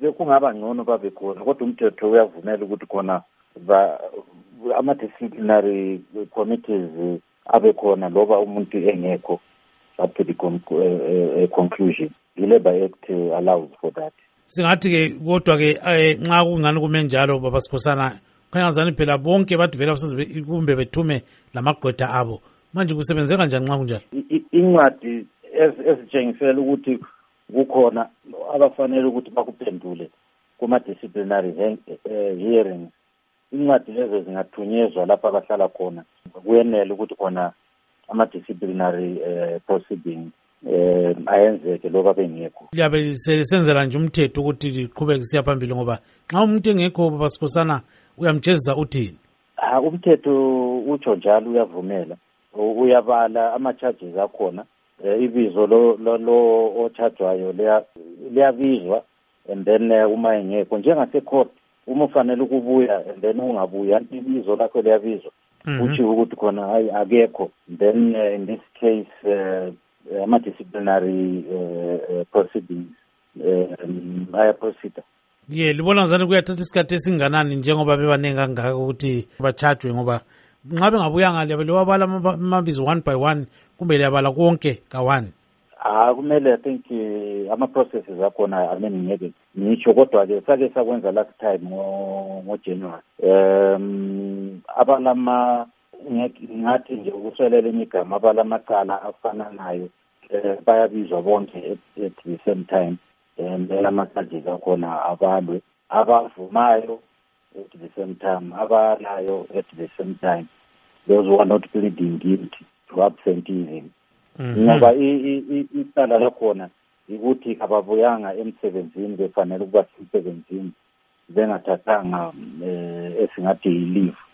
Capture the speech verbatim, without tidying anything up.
bekungaba ngcono babe khona kodwa umthetho uyavumela ukuthi khona ama-disciplinary committees abe khona loba umuntu engekho up to the conclusion. I-Labour Act allows for that. Singathi-ke kodwa-ke nxa kungani kume njalo baba Sikhosana khanyazani phela bonke bathi vele kumbe bethume lamagqwetha abo manje kusebenzeka njani nxa kunjalo? Incwadi ezitshengisela ukuthi kukhona abafanele ukuthi bakuphendule kuma-disciplinary hearings. Incwadi lezo zingathunyezwa lapho abahlala khona kuyenele ukuthi khona ama-disciplinary proceedings ayenzeke loba bengekho. Liyabe senzela nje umthetho ukuthi liqhubeke siya phambili ngoba nxa umuntu engekho baba Sikhosana uyamjezisa uthini? Ha, umthetho utsho njalo uyavumela. Uyabala ama-charges akhona. Ibizo lo lo ochajwayo liyabizwa and then uma engekho njengase-court uma ufanele ukubuya and then ungabuya ibizo lakho liyabizwa. Utsho ukuthi khona hayi akekho. Then uh, in this case uh, ama-disciplinary uh, uh, proceedings um, ayaproceda. Ye libona ngani kuyathatha isikhathi esinganani njengoba bebaningi kangaka ukuthi bachajwe ngoba nxa bengabuyanga liyabe liwabala amabizo one by one kumbe liyabala konke ka-one? Ah, kumele I think uh, ama-processes akhona ameni ngeke ngitsho kodwa-ke sake sakwenza last time ngo-January. Um, abalama ngathi nje ukuswelela imigama abalamacala afananayo bayabizwa bonke at the same time and ama-charges akhona abalwe abavumayo at the same time abalayo at the same time those who are not pleading guilty to absenteeism. Ngoba icala lakhona ukuthi ababuyanga emsebenzini befanele ukuba semsebenzini bengathathanga esingathi i-leave